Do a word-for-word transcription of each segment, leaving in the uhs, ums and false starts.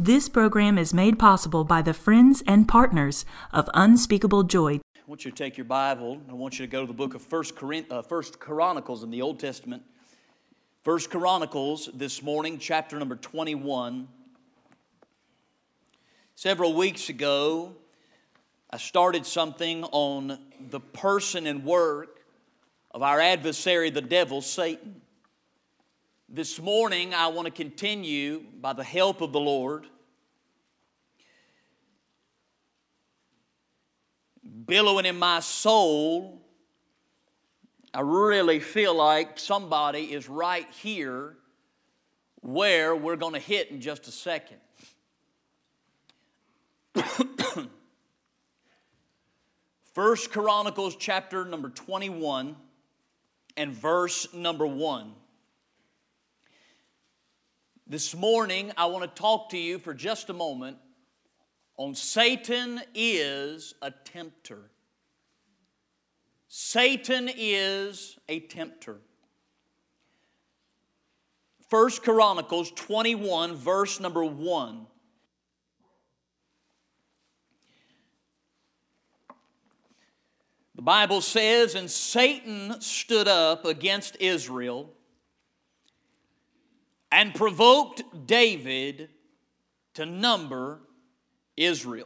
This program is made possible by the friends and partners of Unspeakable Joy. I want you to take your Bible. I want you to go to the book of First Corinth, uh, First Chronicles in the Old Testament. First Chronicles this morning, chapter number twenty-one. Several weeks ago, I started something on the person and work of our adversary, the devil, Satan. This morning, I want to continue, by the help of the Lord, billowing in my soul. I really feel like somebody is right here where we're going to hit in just a second. First Chronicles chapter number twenty-one and verse number one. This morning, I want to talk to you for just a moment on Satan is a tempter. Satan is a tempter. First Chronicles twenty-one, verse number one. The Bible says, "And Satan stood up against Israel and provoked David to number Israel.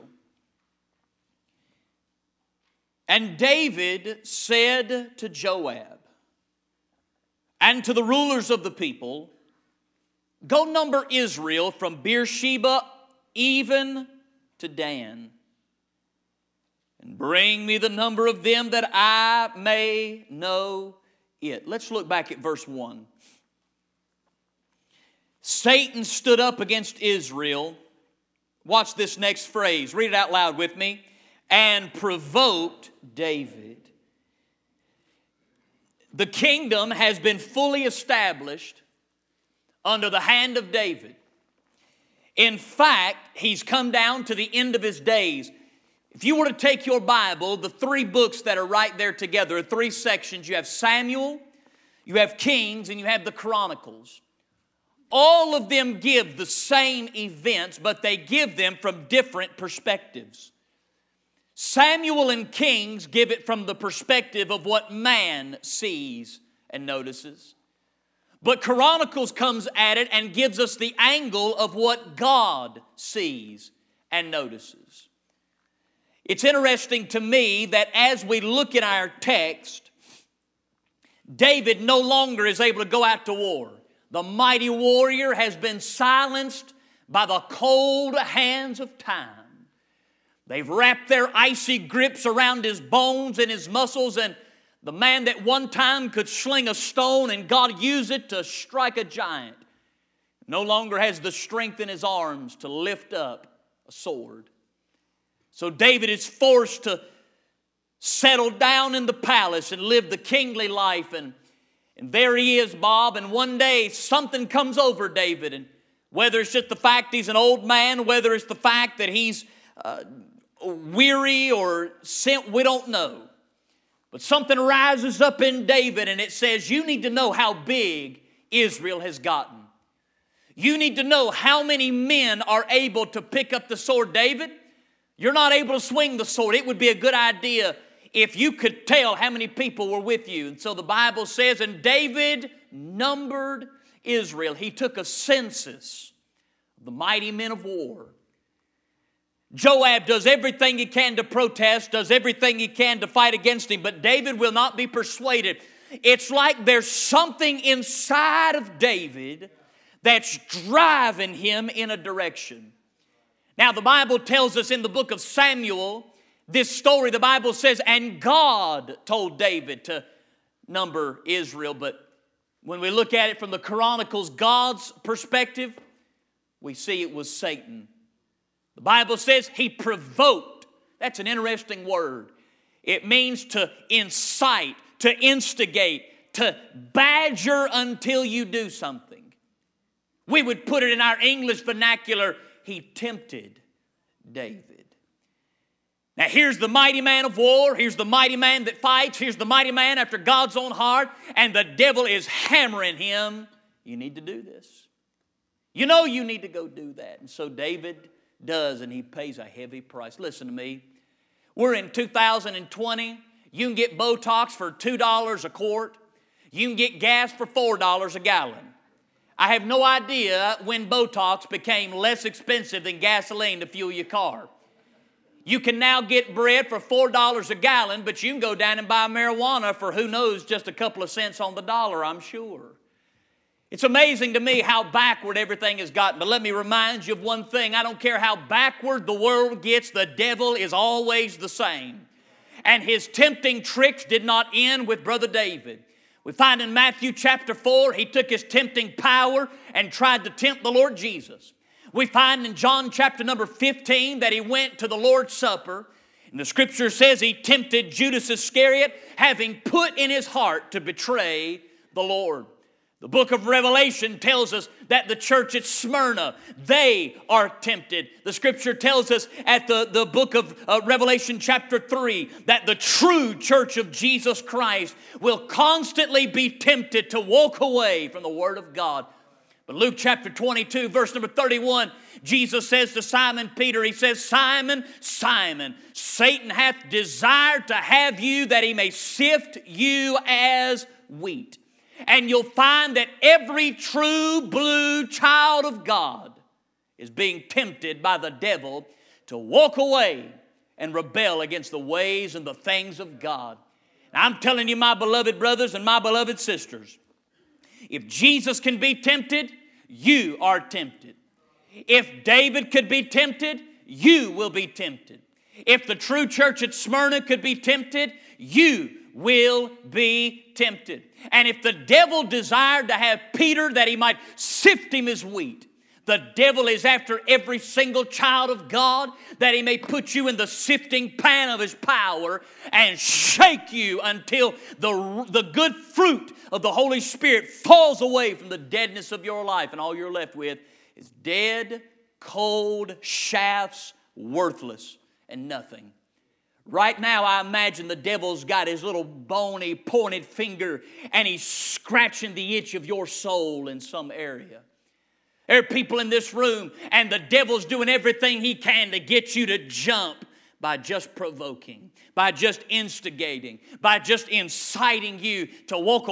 And David said to Joab and to the rulers of the people, Go number Israel from Beersheba even to Dan, and bring me the number of them that I may know it." Let's look back at verse one. Satan stood up against Israel. Watch this next phrase. Read it out loud with me. And provoked David. The kingdom has been fully established under the hand of David. In fact, he's come down to the end of his days. If you were to take your Bible, the three books that are right there together, three sections, you have Samuel, you have Kings, and you have the Chronicles. All of them give the same events, but they give them from different perspectives. Samuel and Kings give it from the perspective of what man sees and notices. But Chronicles comes at it and gives us the angle of what God sees and notices. It's interesting to me that as we look in our text, David no longer is able to go out to war. The mighty warrior has been silenced by the cold hands of time. They've wrapped their icy grips around his bones and his muscles, and the man that one time could sling a stone and God used it to strike a giant no longer has the strength in his arms to lift up a sword. So David is forced to settle down in the palace and live the kingly life. And, and there he is, Bob, and one day something comes over David. And whether it's just the fact he's an old man, whether it's the fact that he's uh, weary or sent, we don't know. But something rises up in David and it says, you need to know how big Israel has gotten. You need to know how many men are able to pick up the sword. David, you're not able to swing the sword. It would be a good idea if you could tell how many people were with you. And so the Bible says, and David numbered Israel. He took a census of the mighty men of war. Joab does everything he can to protest, does everything he can to fight against him, but David will not be persuaded. It's like there's something inside of David that's driving him in a direction. Now, the Bible tells us in the book of Samuel, this story, the Bible says, and God told David to number Israel. But when we look at it from the Chronicles, God's perspective, we see it was Satan. The Bible says he provoked. That's an interesting word. It means to incite, to instigate, to badger until you do something. We would put it in our English vernacular, he tempted David. Now here's the mighty man of war. Here's the mighty man that fights. Here's the mighty man after God's own heart. And the devil is hammering him. You need to do this. You know you need to go do that. And so David does, and he pays a heavy price. Listen to me. We're in two thousand twenty. You can get Botox for two dollars a quart. You can get gas for four dollars a gallon. I have no idea when Botox became less expensive than gasoline to fuel your car. You can now get bread for four dollars a gallon, but you can go down and buy marijuana for who knows, just a couple of cents on the dollar, I'm sure. It's amazing to me how backward everything has gotten. But let me remind you of one thing. I don't care how backward the world gets, the devil is always the same. And his tempting tricks did not end with Brother David. We find in Matthew chapter four, he took his tempting power and tried to tempt the Lord Jesus. We find in John chapter number fifteen that he went to the Lord's Supper. And the scripture says he tempted Judas Iscariot, having put in his heart to betray the Lord. The book of Revelation tells us that the church at Smyrna, they are tempted. The scripture tells us at the, the book of uh, Revelation chapter three that the true church of Jesus Christ will constantly be tempted to walk away from the Word of God. But Luke chapter twenty-two, verse number thirty-one, Jesus says to Simon Peter, he says, Simon, Simon, Satan hath desired to have you that he may sift you as wheat. And you'll find that every true blue child of God is being tempted by the devil to walk away and rebel against the ways and the things of God. Now, I'm telling you, my beloved brothers and my beloved sisters, if Jesus can be tempted, you are tempted. If David could be tempted, you will be tempted. If the true church at Smyrna could be tempted, you will be tempted. And if the devil desired to have Peter that he might sift him as wheat, the devil is after every single child of God that he may put you in the sifting pan of his power and shake you until the, the good fruit of the Holy Spirit falls away from the deadness of your life, and all you're left with is dead, cold shafts, worthless and nothing. Right now, I imagine the devil's got his little bony, pointed finger and he's scratching the itch of your soul in some area. There are people in this room and the devil's doing everything he can to get you to jump by just provoking, by just instigating, by just inciting you to walk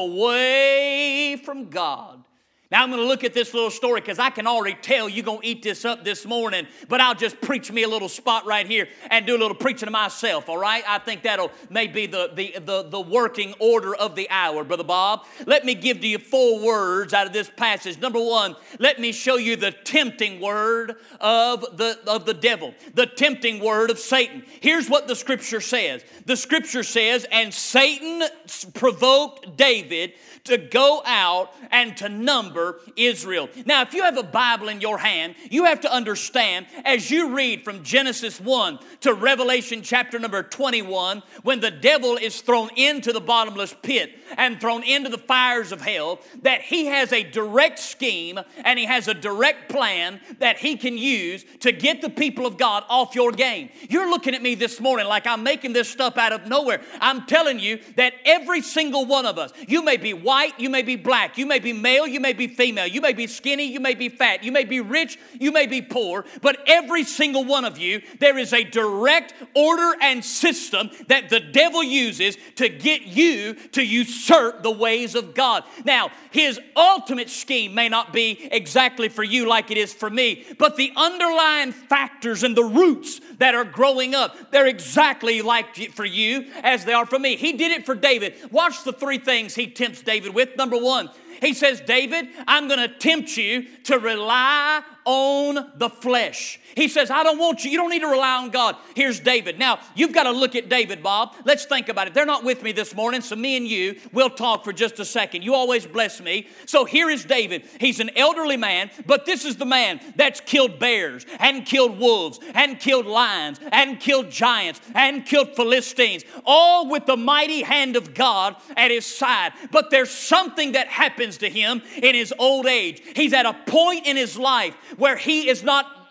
away from God. Now I'm going to look at this little story because I can already tell you're going to eat this up this morning, but I'll just preach me a little spot right here and do a little preaching to myself, all right? I think that'll may be the, the, the, the working order of the hour, Brother Bob. Let me give to you four words out of this passage. Number one, let me show you the tempting word of the, of the devil, the tempting word of Satan. Here's what the scripture says. The scripture says, and Satan provoked David to go out and to number Israel. Now, if you have a Bible in your hand, you have to understand, as you read from Genesis one to Revelation chapter number twenty-one, when the devil is thrown into the bottomless pit and thrown into the fires of hell, that he has a direct scheme and he has a direct plan that he can use to get the people of God off your game. You're looking at me this morning like I'm making this stuff out of nowhere. I'm telling you that every single one of us, you may be white, you may be black, you may be male, you may be female, you may be skinny, you may be fat, you may be rich, you may be poor, but every single one of you, there is a direct order and system that the devil uses to get you to usurp the ways of God. Now, his ultimate scheme may not be exactly for you like it is for me, but the underlying factors and the roots that are growing up, they're exactly like for you as they are for me. He did it for David. Watch the three things he tempts David with. Number one, he says, David, I'm going to tempt you to rely on the flesh. He says, I don't want you. You don't need to rely on God. Here's David. Now, you've got to look at David, Bob. Let's think about it. They're not with me this morning, so me and you will talk for just a second. You always bless me. So here is David. He's an elderly man, but this is the man that's killed bears and killed wolves and killed lions and killed giants and killed Philistines, all with the mighty hand of God at his side. But there's something that happens to him in his old age. He's at a point in his life where he is not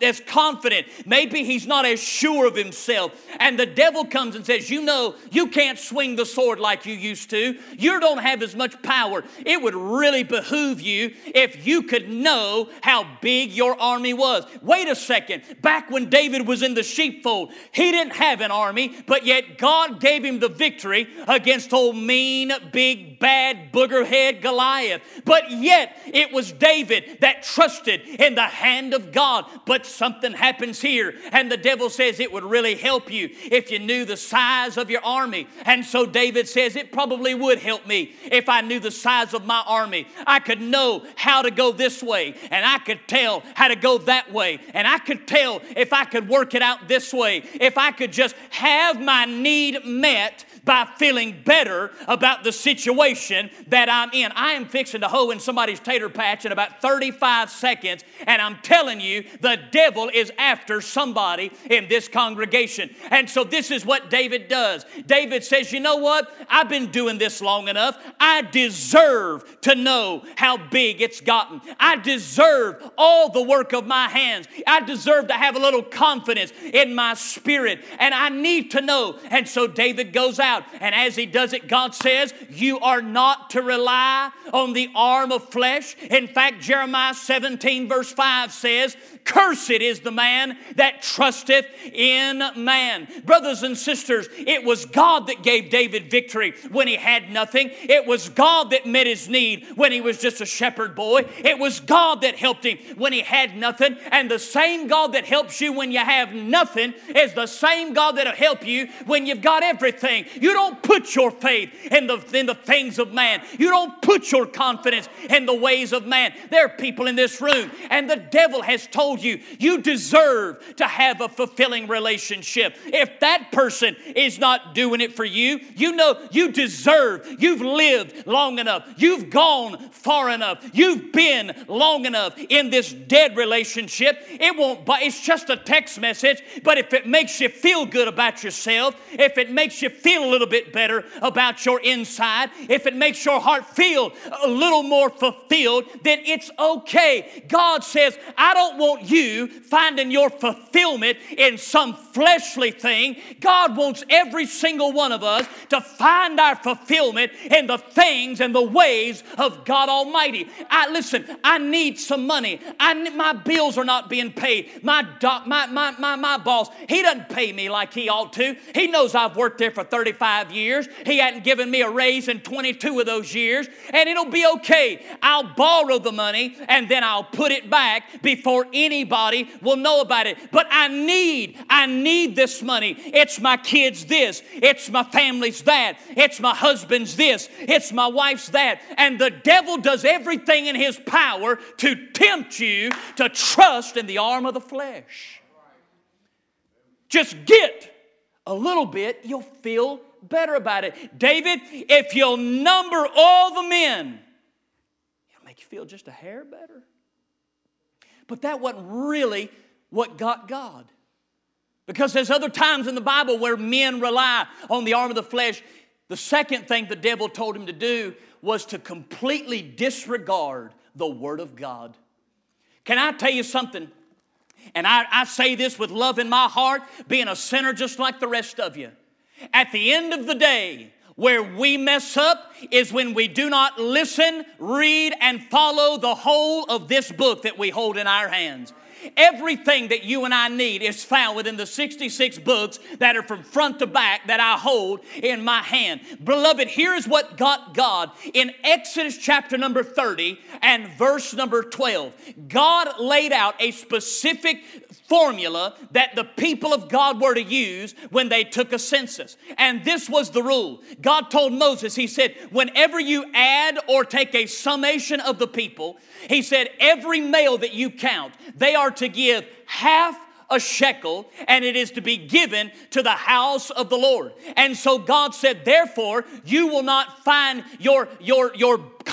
as confident. Maybe he's not as sure of himself. And the devil comes and says, you know, you can't swing the sword like you used to. You don't have as much power. It would really behoove you if you could know how big your army was. Wait a second. Back when David was in the sheepfold, he didn't have an army, but yet God gave him the victory against old mean, big, bad, booger head Goliath. But yet it was David that trusted in the hand of God. But something happens here, and the devil says it would really help you if you knew the size of your army. And so David says it probably would help me if I knew the size of my army. I could know how to go this way, and I could tell how to go that way, and I could tell if I could work it out this way, if I could just have my need met by feeling better about the situation that I'm in. I am fixing to hoe in somebody's tater patch in about thirty-five seconds, and I'm telling you, the devil is after somebody in this congregation. And so this is what David does. David says, you know what? I've been doing this long enough. I deserve to know how big it's gotten. I deserve all the work of my hands. I deserve to have a little confidence in my spirit, and I need to know. And so David goes out, and as he does it, God says, you are not to rely on the arm of flesh. In fact, Jeremiah seventeen verse five says, cursed is the man that trusteth in man. Brothers and sisters, it was God that gave David victory when he had nothing. It was God that met his need when he was just a shepherd boy. It was God that helped him when he had nothing. And the same God that helps you when you have nothing is the same God that'll help you when you've got everything. You don't put your faith in the, in the things of man. You don't put your confidence in the ways of man. There are people in this room, and the devil has told you, you deserve to have a fulfilling relationship. If that person is not doing it for you, you know you deserve. You've lived long enough. You've gone far enough. You've been long enough in this dead relationship. It won't, but it's just a text message. But if it makes you feel good about yourself, if it makes you feel a little bit better about your inside, if it makes your heart feel a little more fulfilled, then it's okay. God says, I don't want you finding your fulfillment in some fleshly thing. God wants every single one of us to find our fulfillment in the things and the ways of God Almighty. I listen, I need some money. I my bills are not being paid. My doc, my, my my my boss, he doesn't pay me like he ought to. He knows I've worked there for thirty-five years. He hadn't given me a raise in twenty-two of those years, and it'll be okay. I'll borrow the money and then I'll put it back before anybody will know about it. But I need, I need this money. It's my kids this. It's my family's that. It's my husband's this. It's my wife's that. And the devil does everything in his power to tempt you to trust in the arm of the flesh. Just get a little bit, you'll feel better about it. David, if you'll number all the men, it'll make you feel just a hair better. But that wasn't really what got God. Because there's other times in the Bible where men rely on the arm of the flesh. The second thing the devil told him to do was to completely disregard the Word of God. Can I tell you something? And I, I say this with love in my heart, being a sinner just like the rest of you. At the end of the day, where we mess up is when we do not listen, read, and follow the whole of this book that we hold in our hands. Everything that you and I need is found within the sixty-six books that are from front to back that I hold in my hand. Beloved, here's what got God in Exodus chapter number thirty and verse number twelve. God laid out a specific formula that the people of God were to use when they took a census. And this was the rule. God told Moses, he said, whenever you add or take a summation of the people, he said, every male that you count, they are to give half a shekel, and it is to be given to the house of the Lord. And so God said, therefore, you will not find your, your, your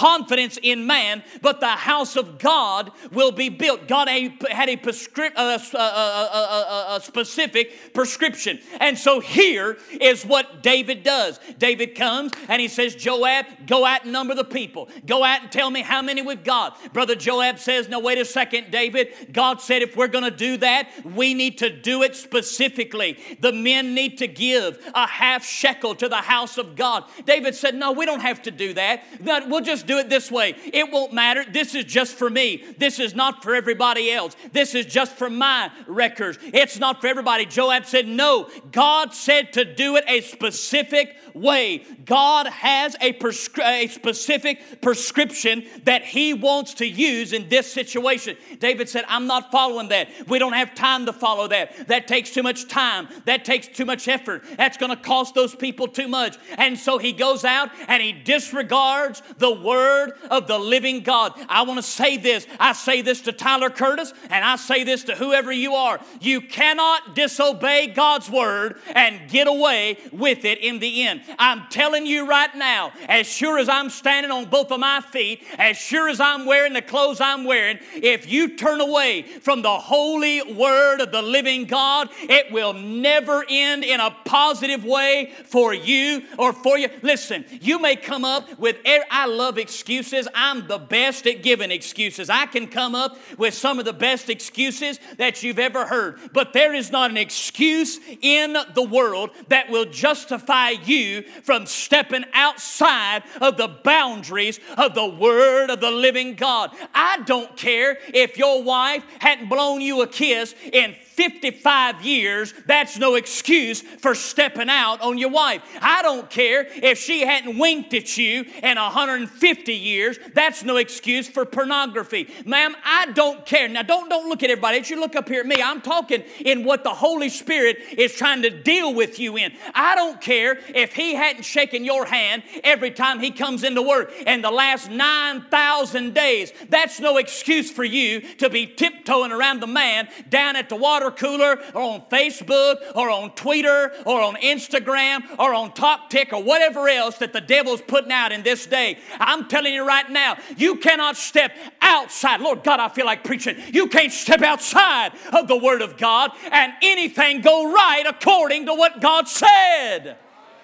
confidence in man, but the house of God will be built. God had a, prescript, a, a, a, a, a specific prescription. And so here is what David does. David comes and he says, Joab, go out and number the people. Go out and tell me how many we've got. Brother Joab says, no, wait a second, David. God said if we're going to do that, we need to do it specifically. The men need to give a half shekel to the house of God. David said, no, we don't have to do that. No, we'll just do it this way. It won't matter. This is just for me. This is not for everybody else. This is just for my records. It's not for everybody. Joab said, no, God said to do it a specific way. God has a, prescri- a specific prescription that He wants to use in this situation. David said, I'm not following that. We don't have time to follow that. That takes too much time. That takes too much effort. That's going to cost those people too much. And so he goes out and he disregards the word of the living God. I want to say this. I say this to Tyler Curtis, and I say this to whoever you are. You cannot disobey God's word and get away with it in the end. I'm telling you right now, as sure as I'm standing on both of my feet, as sure as I'm wearing the clothes I'm wearing, if you turn away from the holy word of the living God, it will never end in a positive way for you or for you. Listen, you may come up with, I love excuses. I'm the best at giving excuses. I can come up with some of the best excuses that you've ever heard. But there is not an excuse in the world that will justify you from stepping outside of the boundaries of the word of the living God. I don't care if your wife hadn't blown you a kiss in fifty-five years, that's no excuse for stepping out on your wife. I don't care if she hadn't winked at you in one hundred fifty years, that's no excuse for pornography. Ma'am, I don't care. Now, don't, don't look at everybody else. You look up here at me. I'm talking in what the Holy Spirit is trying to deal with you in. I don't care if he hadn't shaken your hand every time he comes into work in the last nine thousand days. That's no excuse for you to be tiptoeing around the man down at the water cooler or on Facebook or on Twitter or on Instagram or on TalkTick or whatever else that the devil's putting out in this day. I'm telling you right now, you cannot step outside. Lord God, I feel like preaching. You can't step outside of the Word of God and anything go right according to what God said.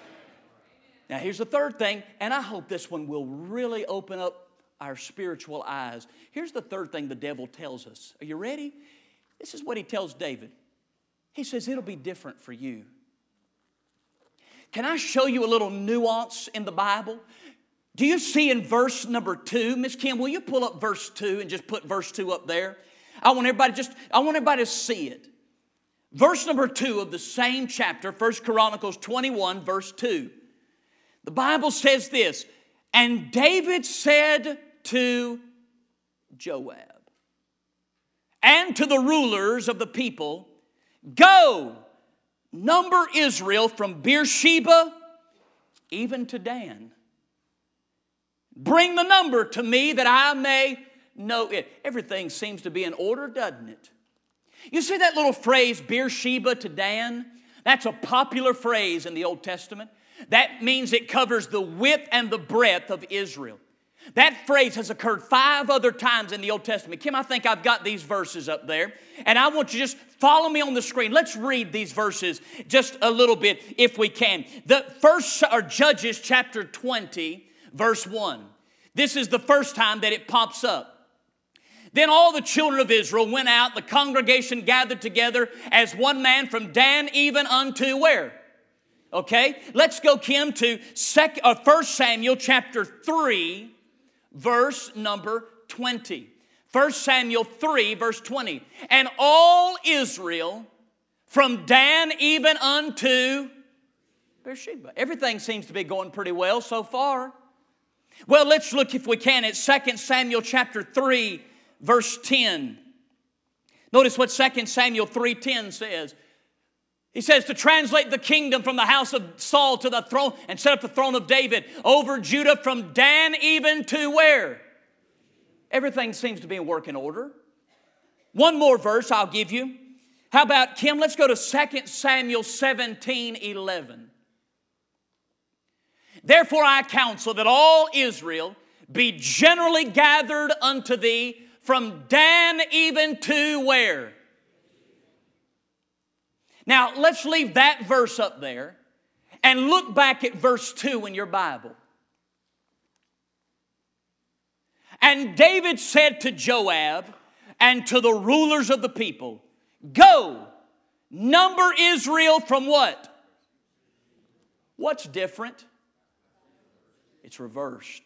Now here's the third thing, and I hope this one will really open up our spiritual eyes. Here's the third thing the devil tells us. Are you ready? This is what he tells David. He says, it'll be different for you. Can I show you a little nuance in the Bible? Do you see in verse number two, Miss Kim, will you pull up verse two and just put verse two up there? I want everybody just, I want everybody to see it. Verse number two of the same chapter, First Chronicles twenty-one, verse two. The Bible says this, and David said to Joab and to the rulers of the people, go, number Israel from Beersheba even to Dan. Bring the number to me that I may know it. Everything seems to be in order, doesn't it? You see that little phrase, Beersheba to Dan? That's a popular phrase in the Old Testament. That means it covers the width and the breadth of Israel. That phrase has occurred five other times in the Old Testament. Kim, I think I've got these verses up there. And I want you to just follow me on the screen. Let's read these verses just a little bit if we can. The first are Judges chapter twenty, verse one. This is the first time that it pops up. Then all the children of Israel went out, the congregation gathered together as one man from Dan even unto where? Okay, let's go, Kim, to second, uh, First Samuel chapter three, verse number twenty. First Samuel three, verse twenty. And all Israel from Dan even unto Beersheba. Everything seems to be going pretty well so far. Well, let's look, if we can, at Second Samuel chapter three, verse ten. Notice what Second Samuel three ten says. He says to translate the kingdom from the house of Saul to the throne and set up the throne of David over Judah from Dan even to where? Everything seems to be in working order. One more verse I'll give you. How about, Kim, let's go to Second Samuel seventeen eleven. Therefore I counsel that all Israel be generally gathered unto thee, from Dan even to where? Now, let's leave that verse up there and look back at verse two in your Bible. And David said to Joab and to the rulers of the people, go, number Israel from what? What's different? It's reversed.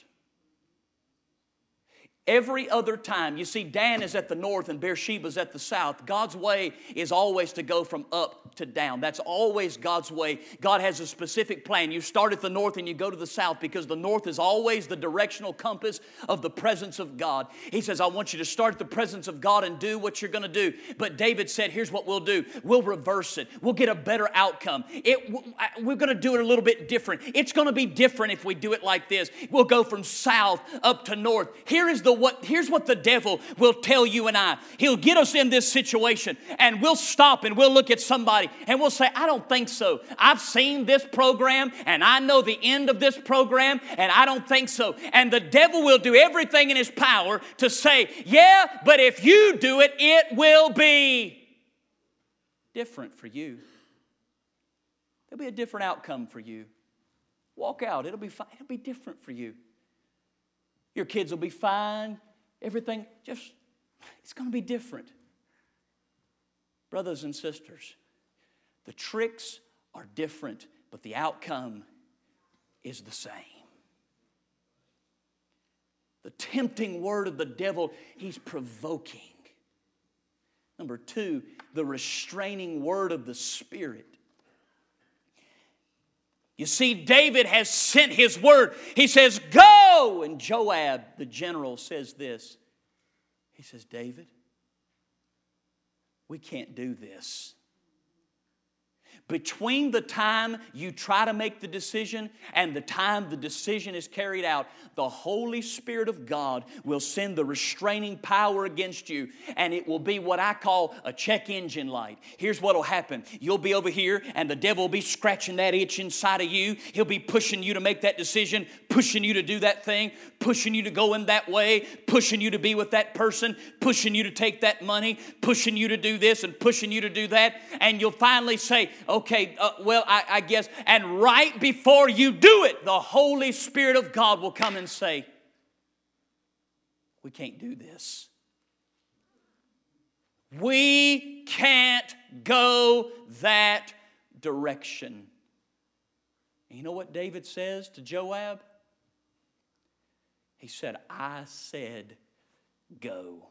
Every other time, you see, Dan is at the north and Beersheba is at the south. God's way is always to go from up to down. That's always God's way. God has a specific plan. You start at the north and you go to the south because the north is always the directional compass of the presence of God. He says, I want you to start at the presence of God and do what you're going to do. But David said, here's what we'll do. We'll reverse it. We'll get a better outcome. It, we're going to do it a little bit different. It's going to be different if we do it like this. We'll go from south up to north. Here is the What, here's what the devil will tell you and I. He'll get us in this situation and we'll stop and we'll look at somebody and we'll say, I don't think so. I've seen this program and I know the end of this program and I don't think so. And the devil will do everything in his power to say, yeah, but if you do it, it will be different for you. There'll be a different outcome for you. Walk out. It'll be fine. It'll be different for you. Your kids will be fine. Everything, just, it's going to be different. Brothers and sisters, the tricks are different, but the outcome is the same. The tempting word of the devil, he's provoking. Number two, the restraining word of the Spirit. You see, David has sent his word. He says, go! And Joab, the general, says this. He says, David, we can't do this. Between the time you try to make the decision and the time the decision is carried out, the Holy Spirit of God will send the restraining power against you, and it will be what I call a check engine light. Here's what will happen. You'll be over here, and the devil will be scratching that itch inside of you. He'll be pushing you to make that decision, pushing you to do that thing, pushing you to go in that way, pushing you to be with that person, pushing you to take that money, pushing you to do this and pushing you to do that, and you'll finally say, okay, uh, well, I, I guess, and right before you do it, the Holy Spirit of God will come and say, we can't do this. We can't go that direction. And you know what David says to Joab? He said, I said, go.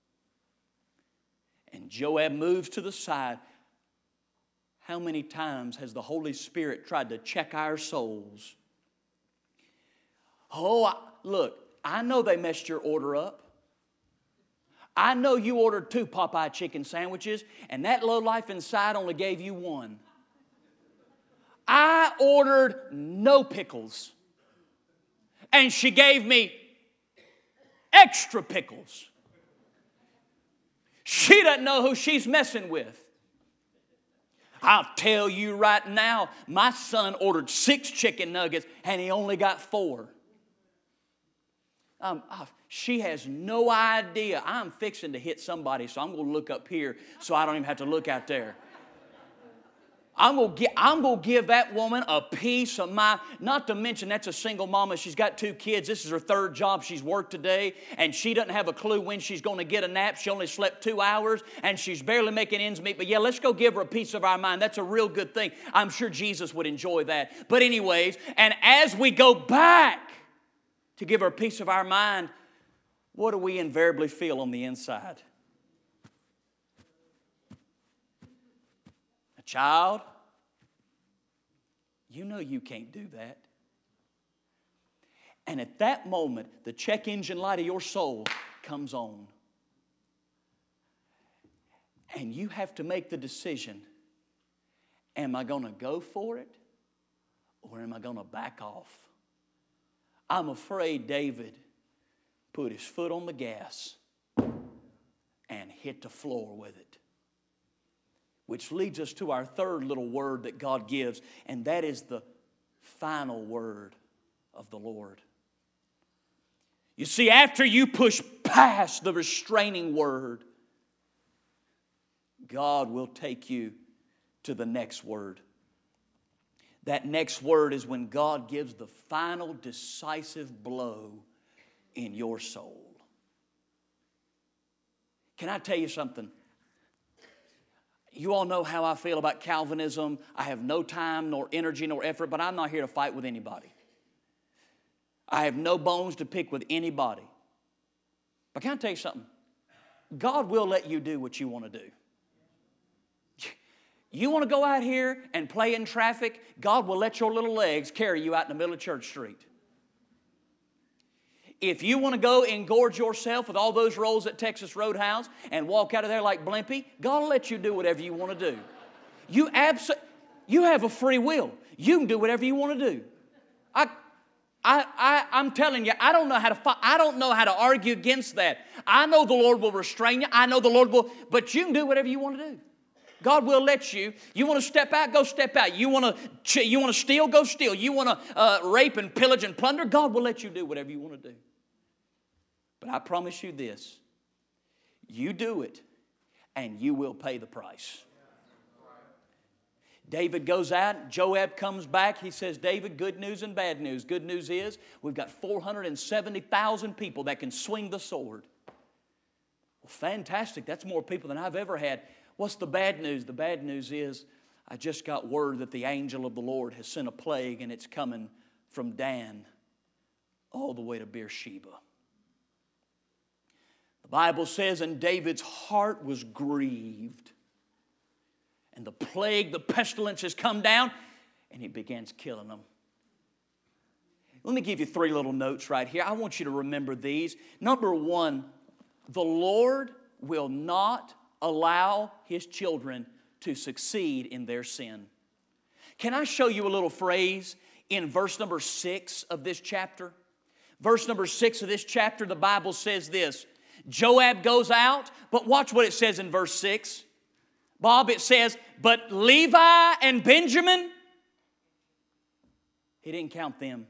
And Joab moves to the side. How many times has the Holy Spirit tried to check our souls? Oh, I, look, I know they messed your order up. I know you ordered two Popeye chicken sandwiches, and that lowlife inside only gave you one. I ordered no pickles, and she gave me extra pickles. She doesn't know who she's messing with. I'll tell you right now, my son ordered six chicken nuggets and he only got four. Um, she has no idea. I'm fixing to hit somebody, so I'm going to look up here so I don't even have to look out there. I'm going to give, I'm going to give that woman a piece of my, not to mention that's a single mama. She's got two kids. This is her third job she's worked today, and she doesn't have a clue when she's going to get a nap. She only slept two hours, and she's barely making ends meet. But yeah, let's go give her a piece of our mind. That's a real good thing. I'm sure Jesus would enjoy that. But anyways, and as we go back to give her a piece of our mind, what do we invariably feel on the inside? A child, you know you can't do that. And at that moment, the check engine light of your soul comes on. And you have to make the decision, am I going to go for it or am I going to back off? I'm afraid David put his foot on the gas and hit the floor with it. Which leads us to our third little word that God gives, and that is the final word of the Lord. You see, after you push past the restraining word, God will take you to the next word. That next word is when God gives the final decisive blow in your soul. Can I tell you something? You all know how I feel about Calvinism. I have no time, nor energy, nor effort, but I'm not here to fight with anybody. I have no bones to pick with anybody. But can I tell you something? God will let you do what you want to do. You want to go out here and play in traffic, God will let your little legs carry you out in the middle of Church Street. If you want to go engorge yourself with all those rolls at Texas Roadhouse and walk out of there like Blimpie, God will let you do whatever you want to do. You abso- you have a free will. You can do whatever you want to do. I, I, I, I'm telling you, I don't know how to fight. I don't know how to argue against that. I know the Lord will restrain you. I know the Lord will, but you can do whatever you want to do. God will let you. You want to step out, go step out. You want to, you want to steal, go steal. You want to uh, rape and pillage and plunder, God will let you do whatever you want to do. But I promise you this, you do it and you will pay the price. David goes out, Joab comes back, he says, David, good news and bad news. Good news is we've got four hundred seventy thousand people that can swing the sword. Well, fantastic, that's more people than I've ever had. What's the bad news? The bad news is I just got word that the angel of the Lord has sent a plague and it's coming from Dan all the way to Beersheba. The Bible says, and David's heart was grieved. And the plague, the pestilence has come down and he begins killing them. Let me give you three little notes right here. I want you to remember these. Number one, the Lord will not allow His children to succeed in their sin. Can I show you a little phrase in verse number six of this chapter? Verse number six of this chapter, the Bible says this. Joab goes out, but watch what it says in verse six. Bob, it says, but Levi and Benjamin, he didn't count them.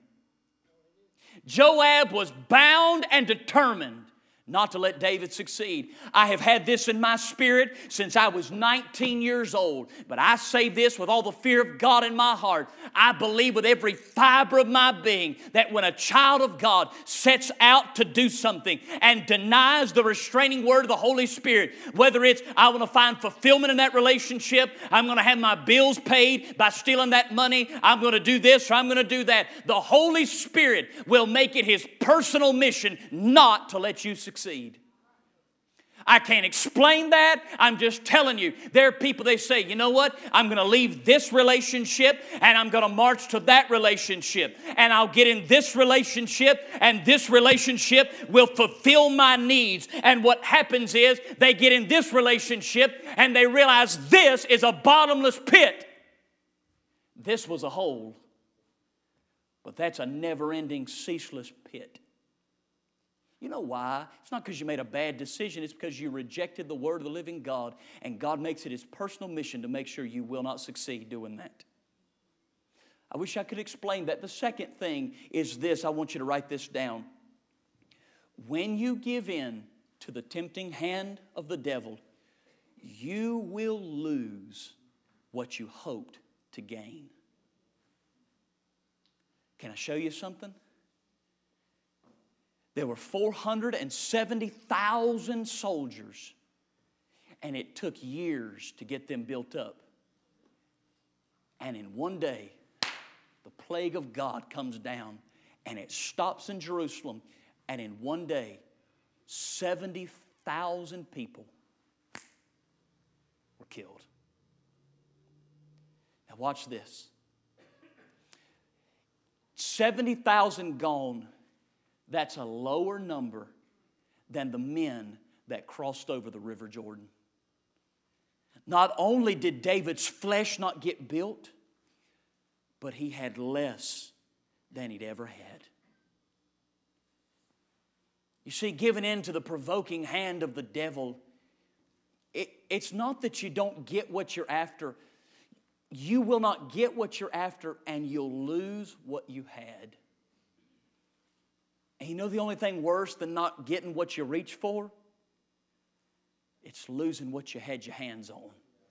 Joab was bound and determined not to let David succeed. I have had this in my spirit since I was nineteen years old. But I say this with all the fear of God in my heart. I believe with every fiber of my being that when a child of God sets out to do something and denies the restraining word of the Holy Spirit, whether it's I want to find fulfillment in that relationship, I'm going to have my bills paid by stealing that money, I'm going to do this or I'm going to do that, the Holy Spirit will make it His personal mission not to let you succeed. Succeed. I can't explain that. I'm just telling you. There are people, they say, you know what? I'm going to leave this relationship and I'm going to march to that relationship. And I'll get in this relationship and this relationship will fulfill my needs. And what happens is they get in this relationship and they realize this is a bottomless pit. This was a hole. But that's a never-ending, ceaseless pit. You know why? It's not because you made a bad decision. It's because you rejected the word of the living God. And God makes it His personal mission to make sure you will not succeed doing that. I wish I could explain that. The second thing is this. I want you to write this down. When you give in to the tempting hand of the devil, you will lose what you hoped to gain. Can I show you something? There were four hundred seventy thousand soldiers, and it took years to get them built up. And in one day, the plague of God comes down, and it stops in Jerusalem. And in one day, seventy thousand people were killed. Now watch this. seventy thousand gone. That's a lower number than the men that crossed over the River Jordan. Not only did David's flesh not get built, but he had less than he'd ever had. You see, giving in to the provoking hand of the devil, it, it's not that you don't get what you're after. You will not get what you're after, and you'll lose what you had. And you know the only thing worse than not getting what you reach for? It's losing what you had your hands on.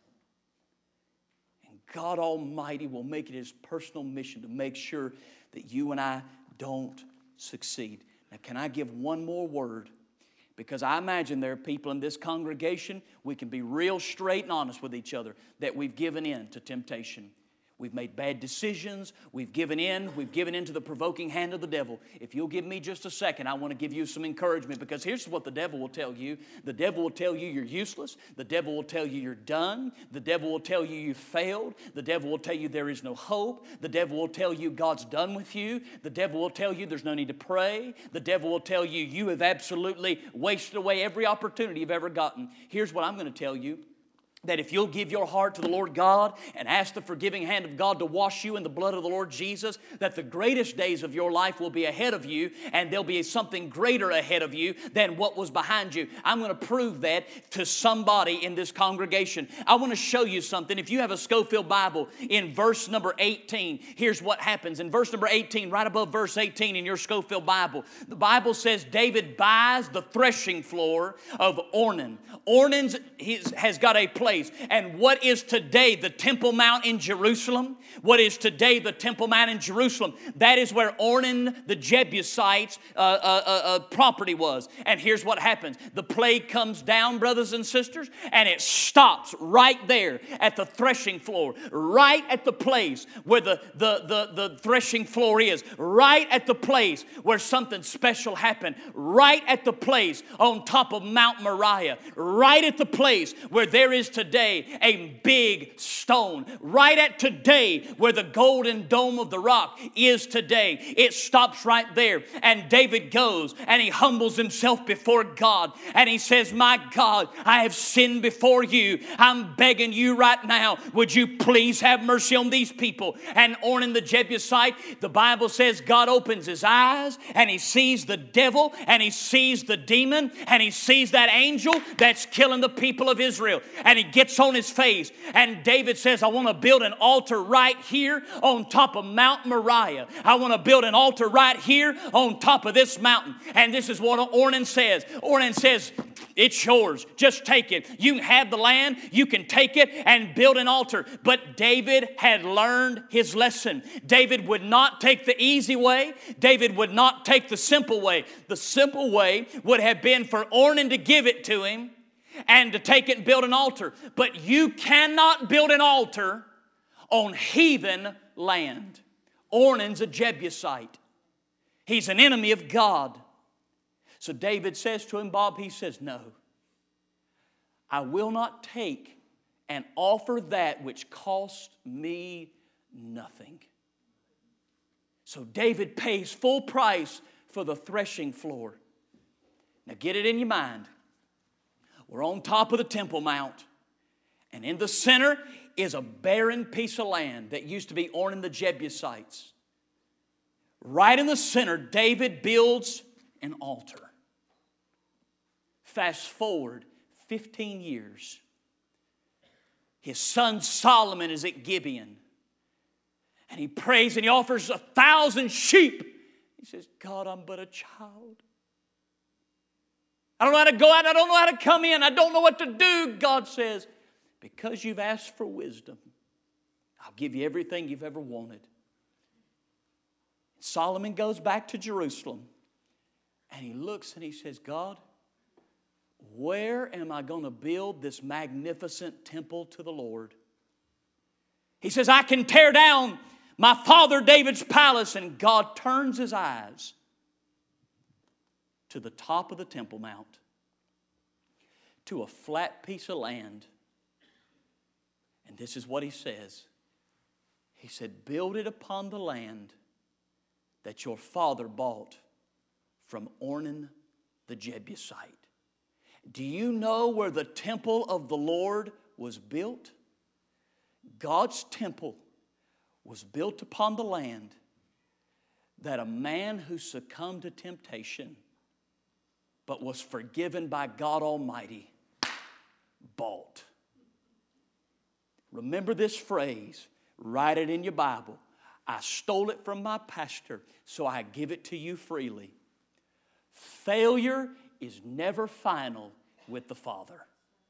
And God Almighty will make it His personal mission to make sure that you and I don't succeed. Now, can I give one more word? Because I imagine there are people in this congregation, we can be real straight and honest with each other, that we've given in to temptation. We've made bad decisions. We've given in. We've given in to the provoking hand of the devil. If you'll give me just a second, I want to give you some encouragement, because here's what the devil will tell you. The devil will tell you you're useless. The devil will tell you you're done. The devil will tell you you failed. The devil will tell you there is no hope. The devil will tell you God's done with you. The devil will tell you there's no need to pray. The devil will tell you you have absolutely wasted away every opportunity you've ever gotten. Here's what I'm going to tell you. That if you'll give your heart to the Lord God and ask the forgiving hand of God to wash you in the blood of the Lord Jesus, that the greatest days of your life will be ahead of you, and there'll be something greater ahead of you than what was behind you. I'm going to prove that to somebody in this congregation. I want to show you something. If you have a Scofield Bible, in verse number eighteen, here's what happens. In verse number eighteen, right above verse eighteen in your Scofield Bible, the Bible says David buys the threshing floor of Ornan. Ornan has got a place. And what is today the Temple Mount in Jerusalem? What is today the Temple Mount in Jerusalem? That is where Ornan the Jebusites' uh, uh, uh, uh, property was. And here's what happens. The plague comes down, brothers and sisters, and it stops right there at the threshing floor, right at the place where the, the, the, the threshing floor is, right at the place where something special happened, right at the place on top of Mount Moriah, right at the place where there is today a big stone, right at today where the golden dome of the rock is today. It stops right there, and David goes and he humbles himself before God, and he says, my God, I have sinned before you. I'm begging you right now, would you please have mercy on these people? And Ornan the Jebusite, the Bible says God opens his eyes and he sees the devil and he sees the demon and he sees that angel that's killing the people of Israel, and he gets on his face, and David says, I want to build an altar right here on top of Mount Moriah. I want to build an altar right here on top of this mountain. And this is what Ornan says. Ornan says, it's yours. Just take it. You can have the land. You can take it and build an altar. But David had learned his lesson. David would not take the easy way. David would not take the simple way. The simple way would have been for Ornan to give it to him and to take it and build an altar. But you cannot build an altar on heathen land. Ornan's a Jebusite. He's an enemy of God. So David says to him, Bob, he says, no, I will not take and offer that which cost me nothing. So David pays full price for the threshing floor. Now get it in your mind. We're on top of the Temple Mount, and in the center is a barren piece of land that used to be Ornan the Jebusites. Right in the center, David builds an altar. Fast forward fifteen years. His son Solomon is at Gibeon, and he prays and he offers a thousand sheep. He says, God, I'm but a child. I don't know how to go out. I don't know how to come in. I don't know what to do. God says, because you've asked for wisdom, I'll give you everything you've ever wanted. Solomon goes back to Jerusalem, and he looks and he says, God, where am I going to build this magnificent temple to the Lord? He says, I can tear down my father David's palace. And God turns his eyes to the top of the Temple Mount, to a flat piece of land. And this is what he says. He said, build it upon the land that your father bought from Ornan the Jebusite. Do you know where the temple of the Lord was built? God's temple was built upon the land that a man who succumbed to temptation but was forgiven by God Almighty bought. Remember this phrase. Write it in your Bible. I stole it from my pastor, so I give it to you freely. Failure is never final with the Father.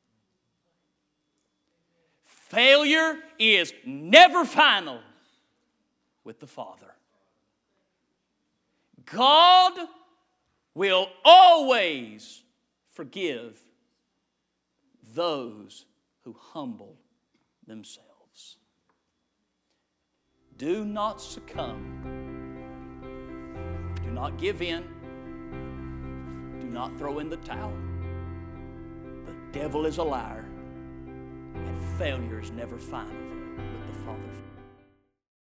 Failure is never final with the Father. God will always forgive those who humble themselves. Do not succumb. Do not give in. Do not throw in the towel. The devil is a liar, and failure is never final with the